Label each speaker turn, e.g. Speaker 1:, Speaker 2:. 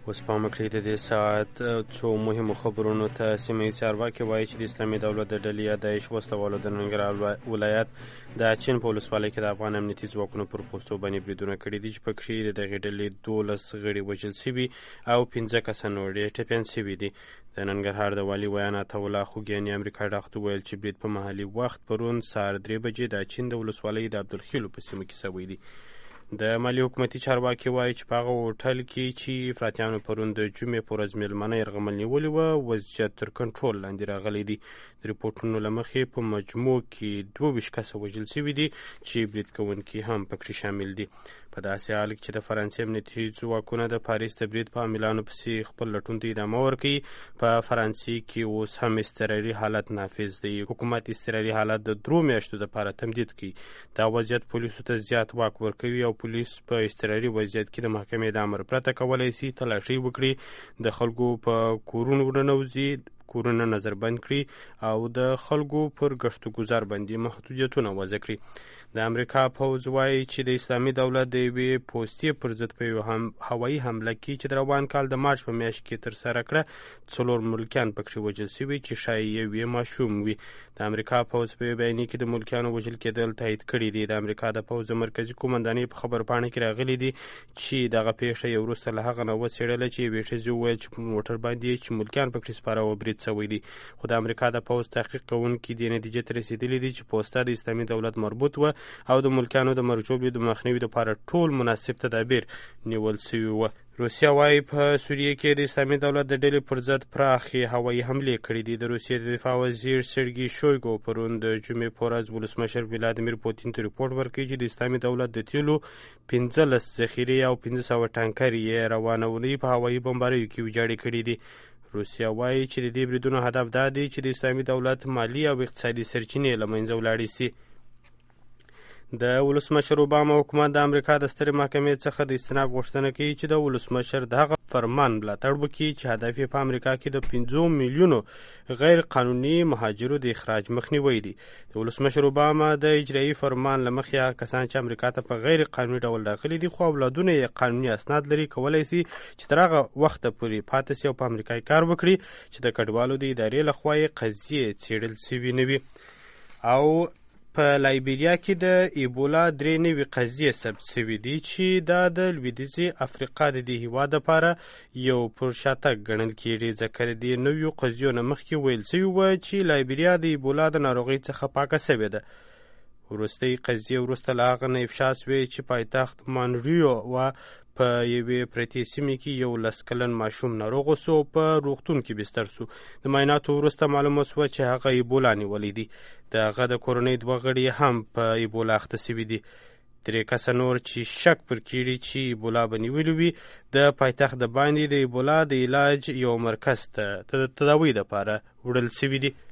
Speaker 1: اوس پام کړئ د دې ساعت څو مهمو خبرونو ته. سیمه ییز چارواکي وایي چې د اسلامي دولت د ډلې یا داعش وسله د ننګرهار ولایت د اچین په ولسوالۍ کې د افغان امنیتي ځواکونو پر پوستو باندې بریدونه کړي دي چې پکې د دغې ډلې 12 غړي وژل سوي او 15 کسان نور یې ټپیان سوي دي. د ننګرهار د والي ویان عطاالله خوږیاني امریکا ډاغ ته وویل چې برید په محلي وخت پرون سهار 3 بجې د اچین د ولسوالۍ د عبدالخیلو په سیمه کې سوی دی. د مالی حکومتي چارواکي وایي چې په هغه هوټل کې چې افراطیانو پرون د جمعې په ورځ میلمانه یرغمل نیولي وه وضعیت تر کنټرول لاندې راغلی دی. د ریپورټونو له مخې په مجموع کې 22 کسه وژل سوي دي چې برید کوونکي هم پکې شامل دي. په داسې حال کې چې د فرانسې امنیتي ځواکونه د پاریس د برید په عاملانو پسې خپل لټون ته ادامه ورکوي، په فرانسې کې اوس هم اضطراري حالت نافذ دی. حکومت اضطراري حالت د 3 میاشتو دپاره تمدید کوي. دا وضعیت پولیسو ته زیات واک ورکوي او پولیس په اضطراري وضعیت کې د محکمې د امر پرته کولی شي تلاشي وکړي، د خلکو په کورونو ننوځي، کورونه نظربند کړي او د خلکو پر ګشت و ګذار باندې محدودیتونه وضع کړي. د امریکا پوځ وایي چې د اسلامي دولت د یوې پوستې پر ضد په یو هوایي حمله کې چې د روان کال د مارچ په میاشت کې ترسره کړه 4 ملکیان پکې وژل سوي چې ښایي یو ماشوم وي. د امریکا پوځ په بیانیه کې د ملکیانو وژل کېدل تایید کړي دي. د امریکا د پوځ د مرکزي قومندانۍ په خبرپاڼه کې راغلي دي چې دغه پیښه یو وروسته له هغه نه وڅېړله چې یوې ښځې وویل چې په موټر باندې چې ملکیان پکې سپاره و برید سوی دی. خو د امریکا د پوځ تحقیق کوونکي دې نتیجې ته رسېدلي دي چې پوسته د اسلامي دولت مربوط وه او د ملکیانو د مرګ ژوبلې د مخنیوي لپاره ټول مناسب تدابیر نیول سوي وه. روسیه وایي په سوریه کې د اسلامي دولت د ډلې پر ضد پراخې هوایي حملې کړي دي. د روسیې د دفاع وزیر سرګي شویګو پرون د جمعې په ورځ ولسمشر ولادیمیر پوتین ته ریپورټ ورکړي چې د اسلامي دولت د تیلو 15 ذخیرې او 1500 ټانکر یې روانولي په هوایي بمباریو کې ویجاړې کړي دي. روسیه وایي چې د دې بریدونو هدف دا دی چې د اسلامي دولت مالی او اقتصادي سرچینې له منځه ولاړې سي. د ولسمشر اوباما حکومت د امریکا د سترې محکمې څخه د استناب غوښتنه کوي چې د ولسمشر د هغه فرمان ملاتړ وکړي چې هدف یې په امریکا کې د 15 میلیونو غیر قانوني مهاجرو د اخراج مخنیوی دی. د ولسمشر اوباما د اجرایي فرمان له مخې هغه کسان چې امریکا ته په غیر قانوني ډول داخلي دي خو اولادونه یې قانوني اسناد لري کولی شي چې تر هغه وخته پورې پاتې شي او په امریکا کې کار وکړي چې د کډوالو د ادارې لخوا یې قضیې څېړل سوي نه وي. او په لایبیریا کې د ایبولا 3 نوي قضیې ثبت سوي دي چې دا د لویدیځې افریقا د دې هیواد لپاره یو پر شاتګ ګڼل کېږي، ځکه د دې نویو قضیو نه مخکې ویل سوي وه چې لایبیریا د ایبولا د ناروغۍ څخه پاکه سوې ده. وروستۍ قضیې وروسته له هغه نه افشا سوې چې پایتخت مانریو و په یوې پرتې سیمې کې یو 10 کلن ماشوم ناروغ سو په روغتون کې بستر سو. د معایناتو وروسته معلومه سوه چې هغه ایبولا نیولی دی. د هغه د کورنۍ 2 غړي هم په ایبولا اخته سوي دي. 3 کسه نور چې شک پر کېږي چې ایبولا به نیولي وي د پایتخت د باندې د ایبولا د علاج یو مرکز ته د تداوۍ دپاره وړل سوي دي.